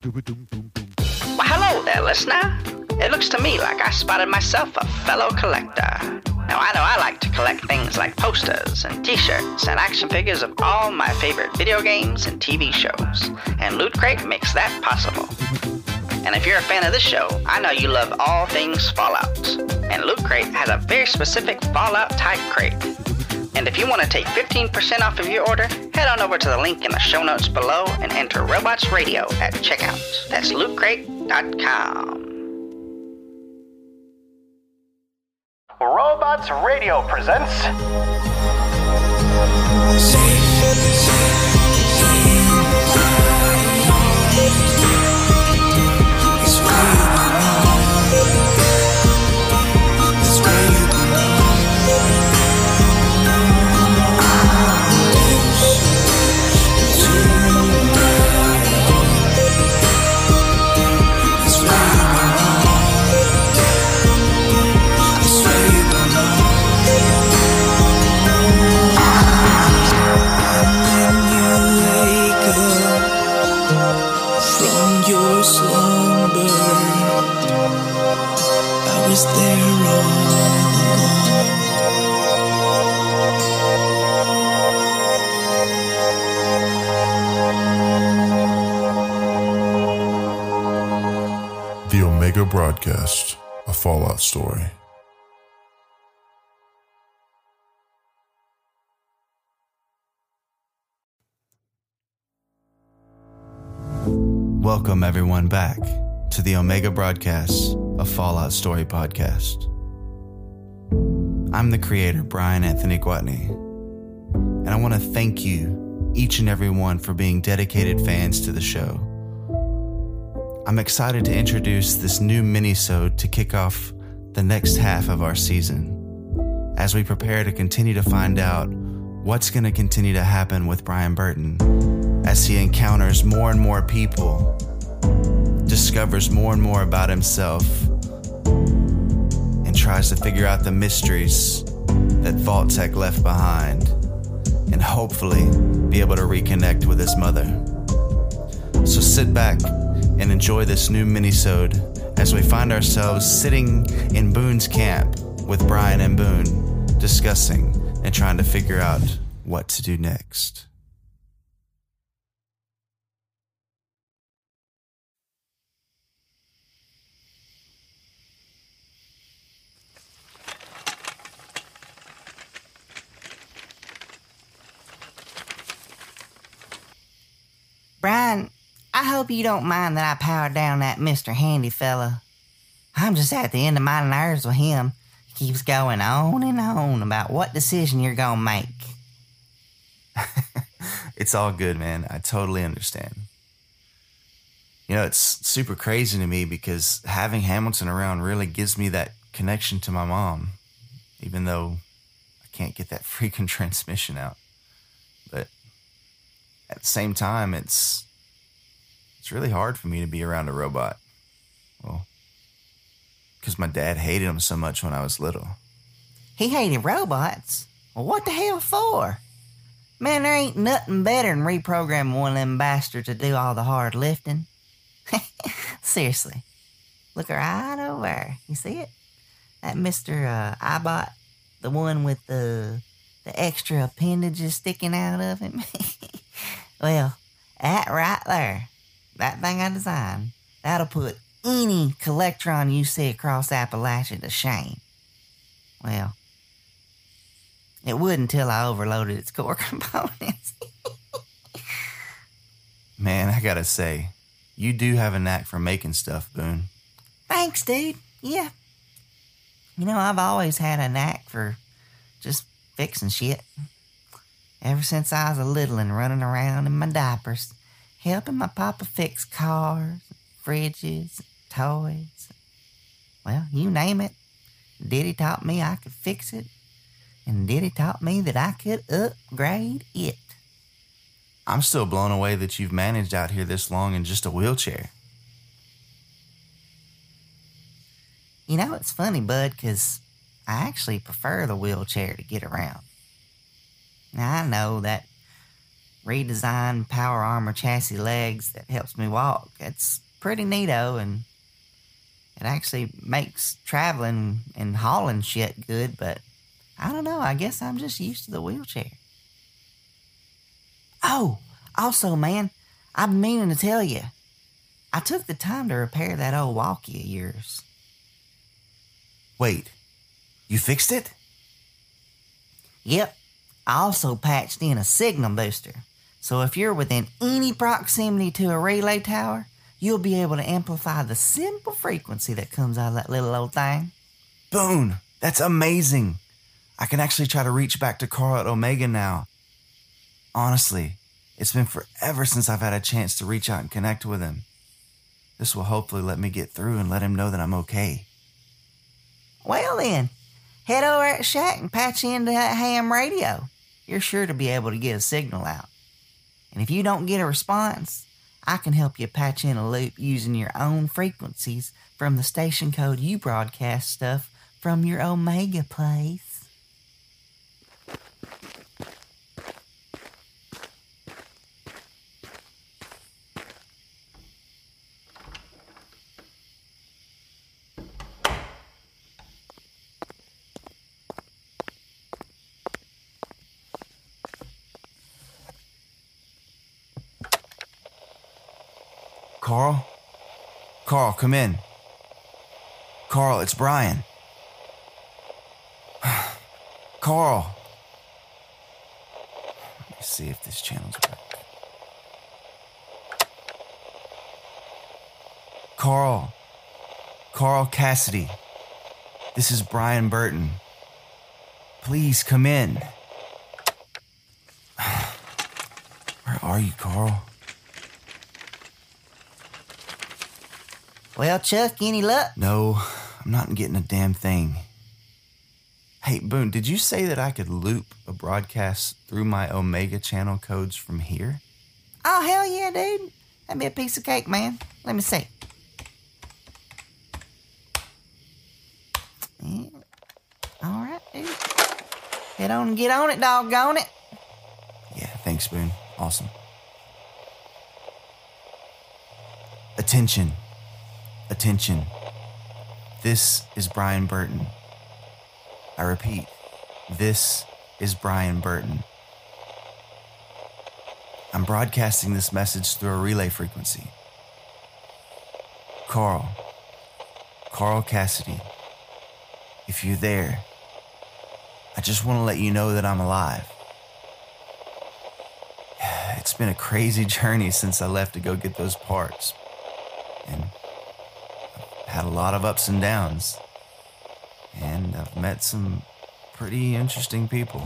Well, hello there, listener. It looks to me like I spotted myself a fellow collector. Now, I know I like to collect things like posters and t-shirts and action figures of all my favorite video games and TV shows, and Loot Crate makes that possible. And if you're a fan of this show, I know you love all things Fallout, and Loot Crate has a very specific Fallout-type crate. And if you want to take 15% off of your order, head on over to the link in the show notes below and enter Robots Radio at checkout. That's lootcrate.com. Robots Radio presents The Omega Broadcast, a Fallout story. Welcome everyone back to the Omega Broadcast, a Fallout story podcast. I'm the creator, Brian Anthony Gwatney, and I want to thank you, each and every one, for being dedicated fans to the show. I'm excited to introduce this new mini-sode to kick off the next half of our season, as we prepare to continue to find out what's going to continue to happen with Brian Burton as he encounters more and more people, discovers more and more about himself, and tries to figure out the mysteries that Vault-Tec left behind, and hopefully be able to reconnect with his mother. So sit back and enjoy this new mini-sode as we find ourselves sitting in Boone's camp with Brian and Boone, discussing and trying to figure out what to do next. Brian, I hope you don't mind that I powered down that Mr. Handy fella. I'm just at the end of my nerves with him. He keeps going on and on about what decision you're gonna make. It's all good, man. I totally understand. You know, it's super crazy to me because having Hamilton around really gives me that connection to my mom, even though I can't get that freaking transmission out. But at the same time, it's really hard for me to be around a robot. Well, because my dad hated them so much when I was little. He hated robots? Well, what the hell for? Man, there ain't nothing better than reprogramming one of them bastards to do all the hard lifting. Seriously. Look right over there. You see it? That Mr. iBot, the one with the extra appendages sticking out of him. Well, that right there, that thing I designed, that'll put any Collectron you see across Appalachia to shame. Well, it would until I overloaded its core components. Man, I gotta say, you do have a knack for making stuff, Boone. Thanks, dude. Yeah. You know, I've always had a knack for just fixing shit. Ever since I was a little and running around in my diapers, helping my papa fix cars, fridges, toys. Well, you name it. Diddy taught me I could fix it, and Diddy taught me that I could upgrade it. I'm still blown away that you've managed out here this long in just a wheelchair. You know, it's funny, bud, because I actually prefer the wheelchair to get around. Now, I know that redesigned power armor chassis legs that helps me walk. It's pretty neato, and it actually makes traveling and hauling shit good, but I don't know, I guess I'm just used to the wheelchair. Oh, also, man, I've been meaning to tell you, I took the time to repair that old walkie of yours. Wait, you fixed it? Yep, I also patched in a signal booster, so if you're within any proximity to a relay tower, you'll be able to amplify the simple frequency that comes out of that little old thing. Boone, that's amazing. I can actually try to reach back to Carl at Omega now. Honestly, it's been forever since I've had a chance to reach out and connect with him. This will hopefully let me get through and let him know that I'm okay. Well then, head over at the shack and patch into that ham radio. You're sure to be able to get a signal out. And if you don't get a response, I can help you patch in a loop using your own frequencies from the station code you broadcast stuff from your Omega place. Carl? Carl, come in. Carl, it's Brian. Carl. Let me see if this channel's working. Carl. Carl Cassidy. This is Brian Burton. Please come in. Where are you, Carl? Well, Chuck, any luck? No, I'm not getting a damn thing. Hey, Boone, did you say that I could loop a broadcast through my Omega channel codes from here? Oh, hell yeah, dude. That'd be a piece of cake, man. Let me see. Yeah. All right, dude. Head on and get on it, doggone it. Yeah, thanks, Boone. Awesome. Attention. Attention. This is Brian Burton. I repeat, this is Brian Burton. I'm broadcasting this message through a relay frequency. Carl Cassidy, if you're there, I just want to let you know that I'm alive. It's been a crazy journey since I left to go get those parts. And had a lot of ups and downs, and I've met some pretty interesting people.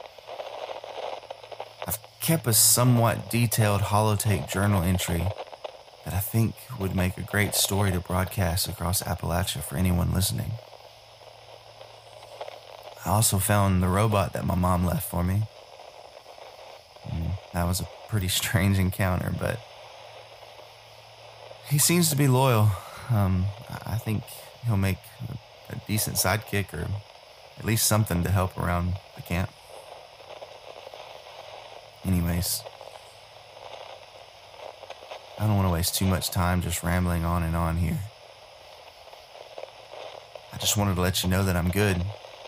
I've kept a somewhat detailed holotape journal entry that I think would make a great story to broadcast across Appalachia for anyone listening. I also found the robot that my mom left for me. That was a pretty strange encounter, but he seems to be loyal. I think he'll make a decent sidekick, or at least something to help around the camp. Anyways, I don't want to waste too much time just rambling on and on here. I just wanted to let you know that I'm good.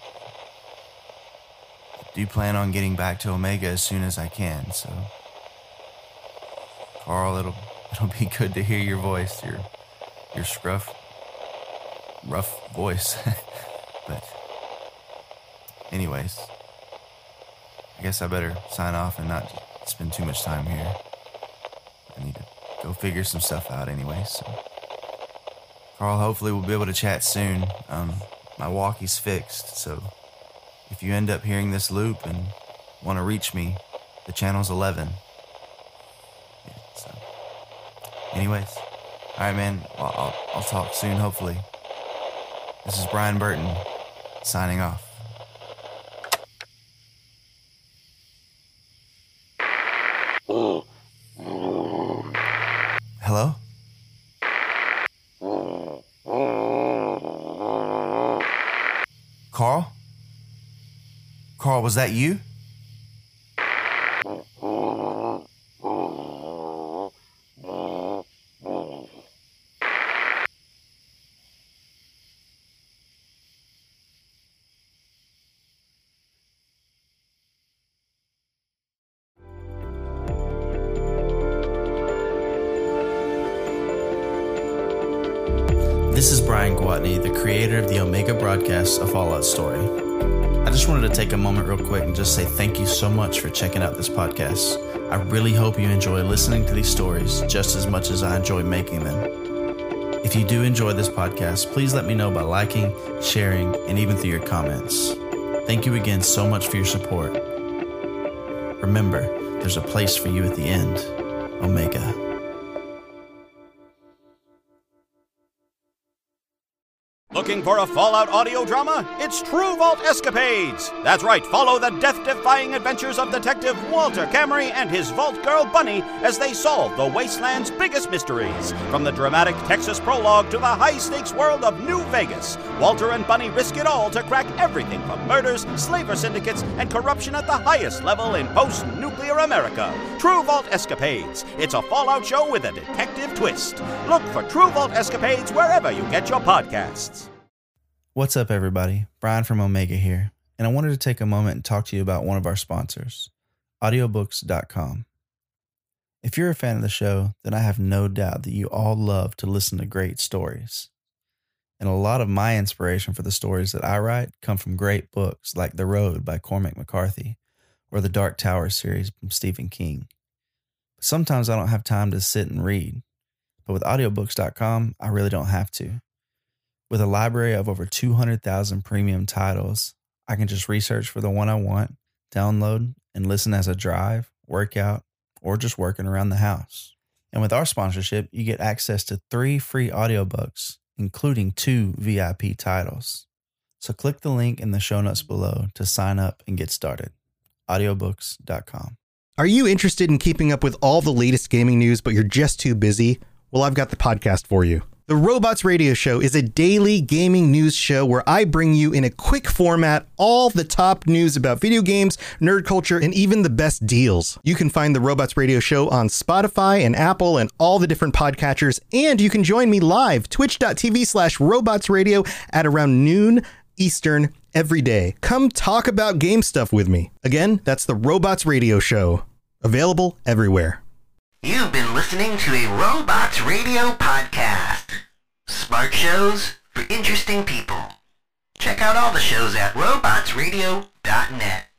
I do plan on getting back to Omega as soon as I can, so Carl, it'll be good to hear your voice, your scruff, rough voice. But anyways, I guess I better sign off and not spend too much time here. I need to go figure some stuff out anyway, so Carl, hopefully we'll be able to chat soon. My walkie's fixed, so if you end up hearing this loop and want to reach me, the channel's 11. Yeah, so anyways, all right, man, I'll talk soon, hopefully. This is Brian Burton, signing off. Hello? Carl? Carl, was that you? This is Brian Gwatney, the creator of the Omega broadcast, A Fallout Story. I just wanted to take a moment real quick and just say thank you so much for checking out this podcast. I really hope you enjoy listening to these stories just as much as I enjoy making them. If you do enjoy this podcast, please let me know by liking, sharing, and even through your comments. Thank you again so much for your support. Remember, there's a place for you at the end. Omega. Looking for a Fallout audio drama? It's True Vault Escapades! That's right, follow the death-defying adventures of Detective Walter Camry and his Vault Girl Bunny as they solve the Wasteland's biggest mysteries. From the dramatic Texas prologue to the high-stakes world of New Vegas, Walter and Bunny risk it all to crack everything from murders, slaver syndicates, and corruption at the highest level in post-nuclear America. True Vault Escapades. It's a Fallout show with a detective twist. Look for True Vault Escapades wherever you get your podcasts. What's up, everybody? Brian from Omega here, and I wanted to take a moment and talk to you about one of our sponsors, audiobooks.com. If you're a fan of the show, then I have no doubt that you all love to listen to great stories. And a lot of my inspiration for the stories that I write come from great books like The Road by Cormac McCarthy or the Dark Tower series from Stephen King. But sometimes I don't have time to sit and read, but with audiobooks.com, I really don't have to. With a library of over 200,000 premium titles, I can just research for the one I want, download, and listen as I drive, work out, or just working around the house. And with our sponsorship, you get access to 3 free audiobooks, including 2 VIP titles. So click the link in the show notes below to sign up and get started. Audiobooks.com. Are you interested in keeping up with all the latest gaming news, but you're just too busy? Well, I've got the podcast for you. The Robots Radio Show is a daily gaming news show where I bring you in a quick format all the top news about video games, nerd culture, and even the best deals. You can find the Robots Radio Show on Spotify and Apple and all the different podcatchers, and you can join me live, twitch.tv/robotsradio at around noon Eastern every day. Come talk about game stuff with me. Again, that's the Robots Radio Show. Available everywhere. You've been listening to a Robots Radio podcast. Smart shows for interesting people. Check out all the shows at robotsradio.net.